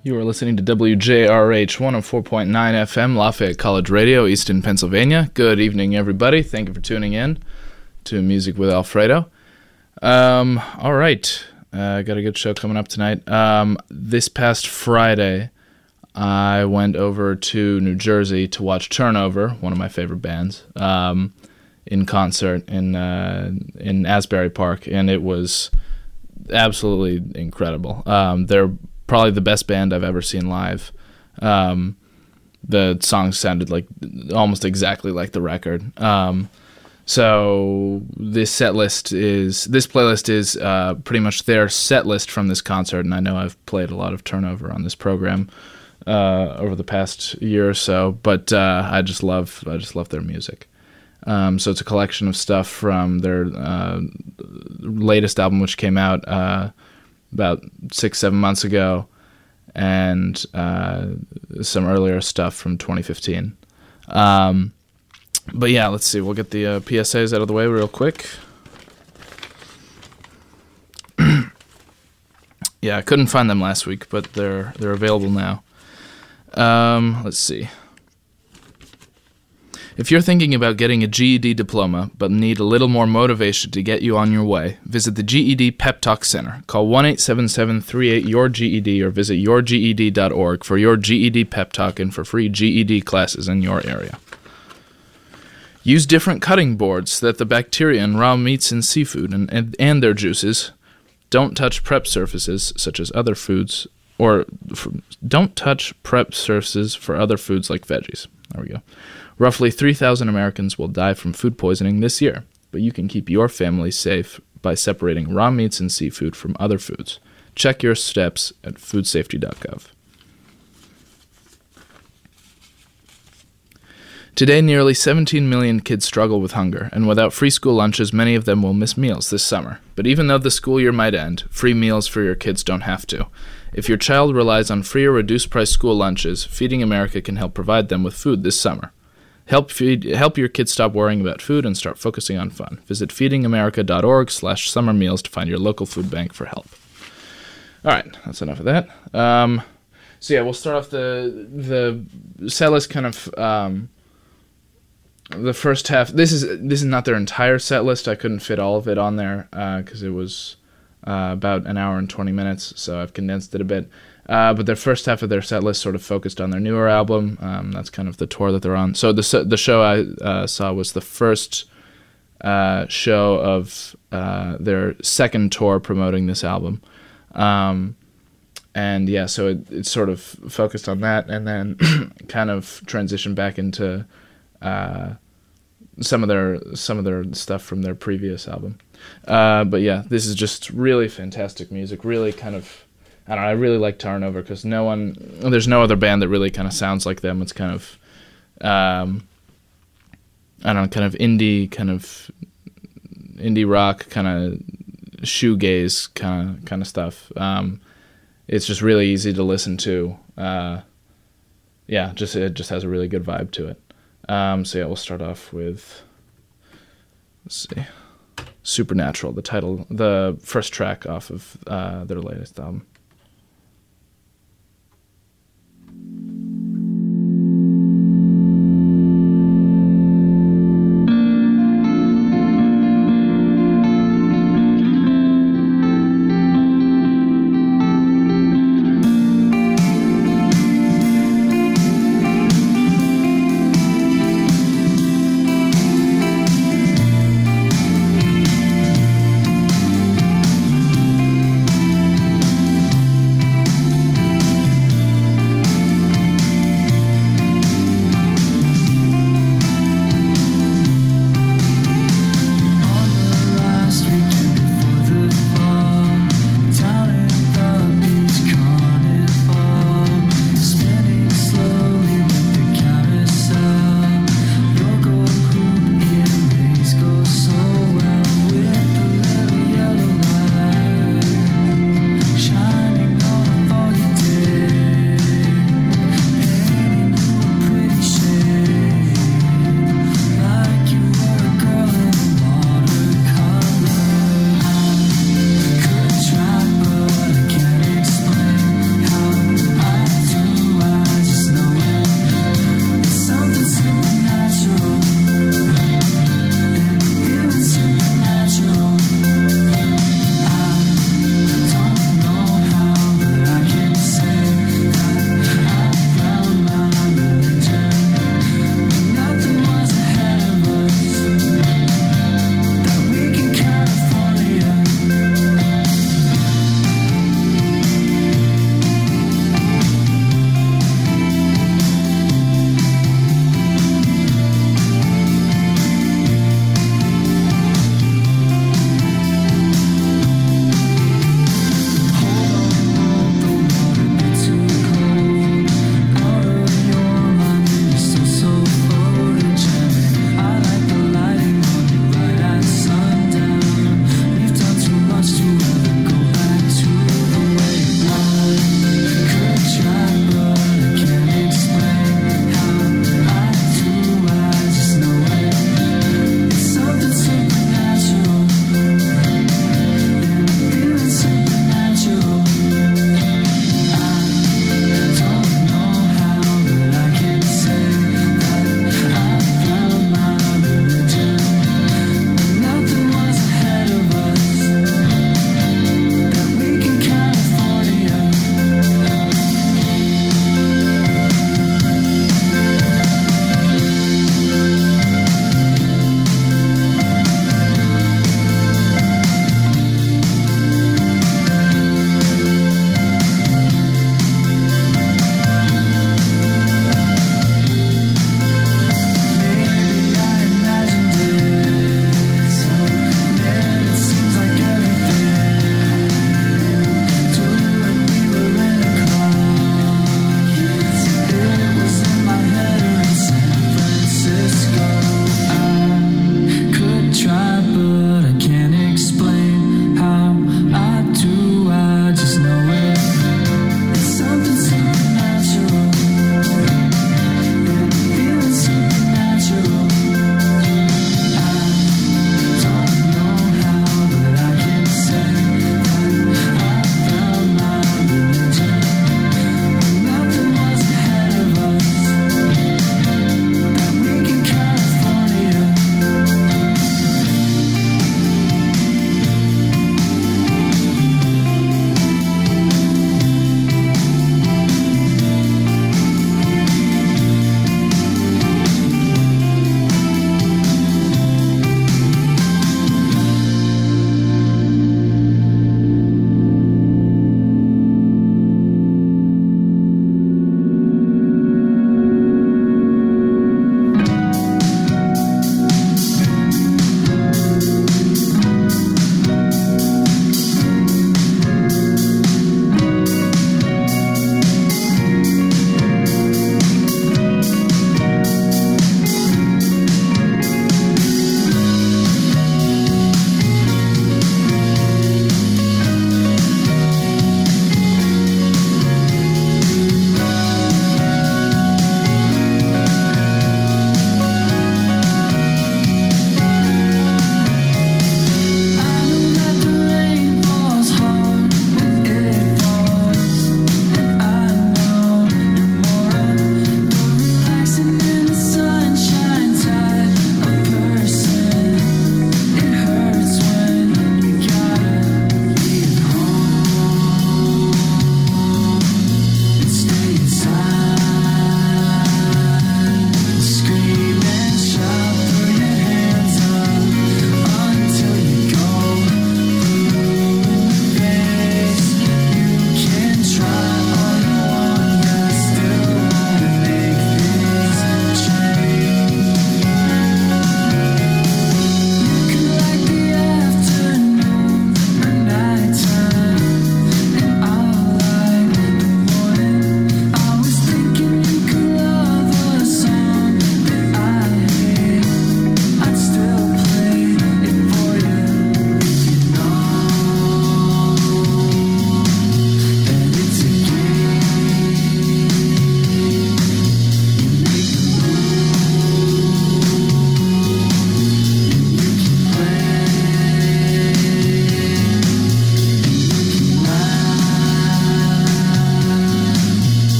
You are listening to WJRH 104.9 FM, Lafayette College Radio, Easton, Pennsylvania. Good evening, everybody. Thank you for tuning in to Music with Alfredo. All right. Got a good show coming up tonight. This past Friday, I went over to New Jersey to watch Turnover, one of my favorite bands, in concert in Asbury Park, and it was absolutely incredible. They're probably the best band I've ever seen live. The songs sounded like almost exactly like the record. So this playlist is pretty much their set list from this concert, and I know I've played a lot of Turnover on this program over the past year or so, but I just love their music. So it's a collection of stuff from their latest album, which came out about 6-7 months ago, and some earlier stuff from 2015. But yeah, let's see. We'll get the PSAs out of the way real quick. Yeah, I couldn't find them last week, but they're available now. Let's see. If you're thinking about getting a GED diploma but need a little more motivation to get you on your way, visit the GED Pep Talk Center. Call 1-877-38-YOUR-GED or visit yourged.org for your GED Pep Talk and for free GED classes in your area. Use different cutting boards so that the bacteria in raw meats and seafood and their juices don't touch prep surfaces such as other foods, or don't touch prep surfaces for other foods like veggies. There we go. Roughly 3,000 Americans will die from food poisoning this year, but you can keep your family safe by separating raw meats and seafood from other foods. Check your steps at foodsafety.gov. Today, nearly 17 million kids struggle with hunger, and without free school lunches, many of them will miss meals this summer. But even though the school year might end, free meals for your kids don't have to. If your child relies on free or reduced-price school lunches, Feeding America can help provide them with food this summer. Help your kids stop worrying about food and start focusing on fun. Visit feedingamerica.org/summer meals to find your local food bank for help. All right, that's enough of that. So yeah, we'll start off the set list kind of the first half. This is not their entire set list. I couldn't fit all of it on there because it was about an hour and 20 minutes, so I've condensed it a bit. But their first half of their set list sort of focused on their newer album. That's kind of the tour that they're on. So the show I saw was the first show of their second tour promoting this album. And yeah, so it sort of focused on that, and then kind of transitioned back into some of their stuff from their previous album. But yeah, this is just really fantastic music. Really kind of, I don't know, I really like Turnover because there's no other band that really kind of sounds like them. It's kind of, I don't know, kind of indie rock, kind of shoegaze kind of stuff. It's just really easy to listen to. Yeah, it just has a really good vibe to it. So yeah, we'll start off with, let's see, Supernatural, the first track off of their latest album.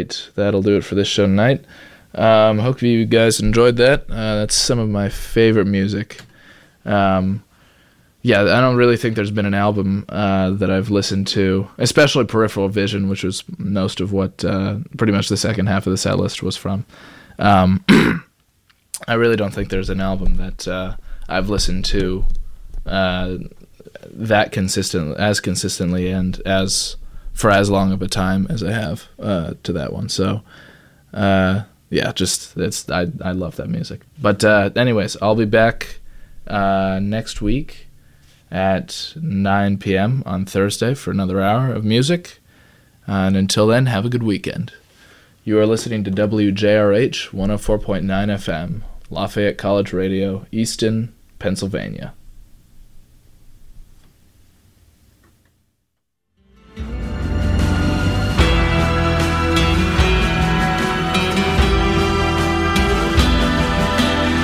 right, that'll do it for this show tonight. Hope you guys enjoyed that. That's some of my favorite music. Yeah, I don't really think there's been an album that I've listened to, especially Peripheral Vision, which was most of what pretty much the second half of the set list was from. I really don't think there's an album that I've listened to as consistently and for as long of a time as I have to that one. So yeah, I love that music. But anyways, I'll be back next week at 9 p.m. on Thursday for another hour of music. And until then, have a good weekend. You are listening to WJRH 104.9 FM, Lafayette College Radio, Easton, Pennsylvania.